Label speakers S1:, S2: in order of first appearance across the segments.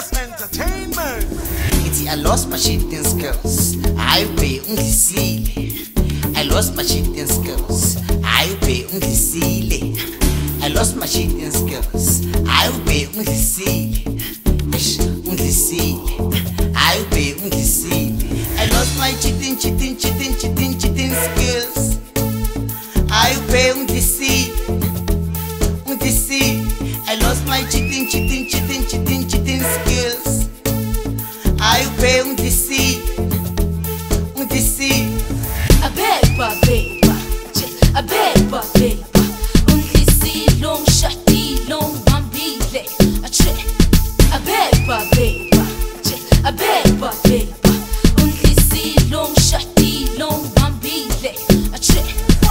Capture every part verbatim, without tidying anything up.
S1: Lingers Entertainment.
S2: It's I lost my cheating skills. I pay unglisile. I lost my cheating skills. I pay unglisile. I lost my cheating skills. I pay unglisile. Unglisile. I pay unglisile. I lost my cheating, cheating, cheating, cheating, cheating skills. I pay unglisile. Unglisile. I lost my cheating, cheating, cheating, cheating, cheating skills. I pay unglisile. Unglisile.
S3: A beba, beba, a beba, beba. Unglisile, long shati, long bambile. A trick. A beba, beba, a beba, beba. Unglisile, long shati, long bambile. A trick.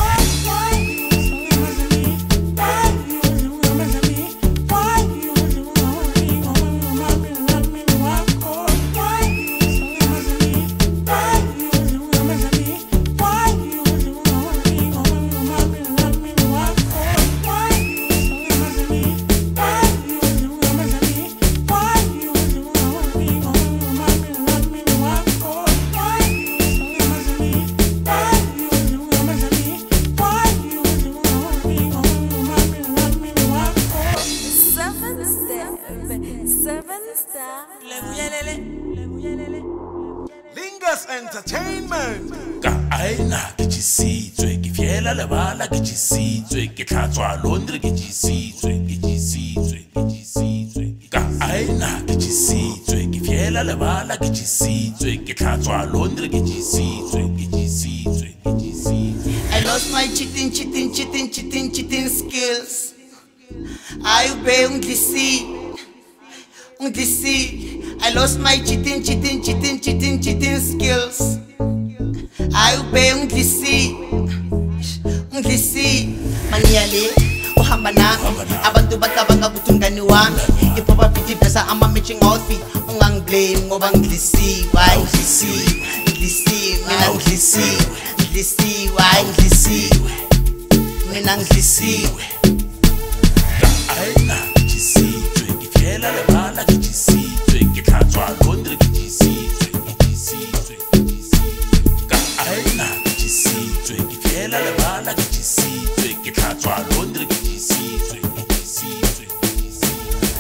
S1: Lingers Entertainment.
S4: Ka aina ke tšhisitswe ke fiela lebala ke tšhisitswe ke hlatswa laundry ke tšhisitswe ke tšhisitswe ke tšhisitswe ka aina ke tšhisitswe ke fiela lebala ke tšhisitswe ke hlatswa laundry ke tšhisitswe ke tšhisitswe ke tšhisitswe.
S2: I lost my cheating, cheating, cheating, cheating, cheating skills. I pay unglisile. Unglisile. I lost my cheating, cheating, cheating, cheating, cheating skills. I pay unglisile. Unglisile. Maniyale uhamba nami abantu bacabanga ukuthi ungani wami ipopa piti pesa ama matching outfit ungangiblame ngoba ngilisiwe hayi ngilisiwe ngilisiwe mina ngilisiwe ngilisiwe hayi ngilisiwe mina ngilisiwe
S4: Ka aina ke tšhisitswe ke fiela lebala ke tšhisitswe ke hlatswa laundry ke tšhisitswe ke tšhisitswe ke tšhisitswe ka aina ke tšhisitswe ke fiela lebala ke tšhisitswe ke hlatswa laundry ke tšhisitswe ke tšhisitswe ke tšhisitswe.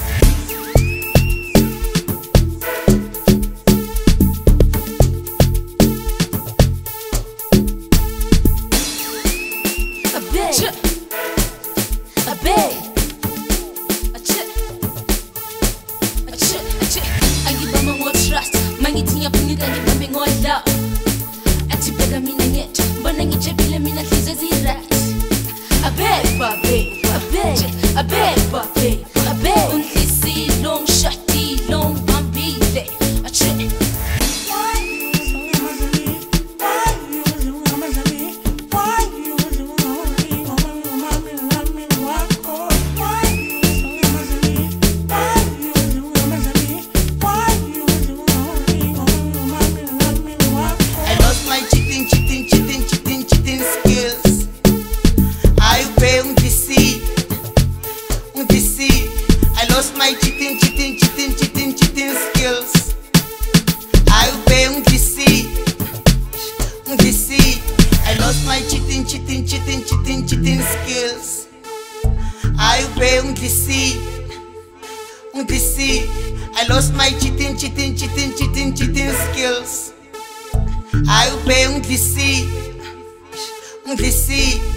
S3: A beg, a beg, a chick, a chick, a chick. I give them more trust. Mangiting up in it and give them all love. A tip of me, yet, but I get you, me, at least as he right. A beg, a beg, a beg, a beg, a beg, a beg. Only see long shati, long bambile. A chick.
S2: I lost my cheating, cheating, cheating, cheating, cheating skills. I pay unglisile. Unglisile. I lost my cheating, cheating, cheating, cheating, cheating skills. I pay unglisile. Unglisile. I lost my cheating, cheating, cheating, cheating, cheating skills. I pay unglisile. Unglisile. I lost my cheating, cheating, cheating, cheating, cheating skills. I pay unglisile. Unglisile.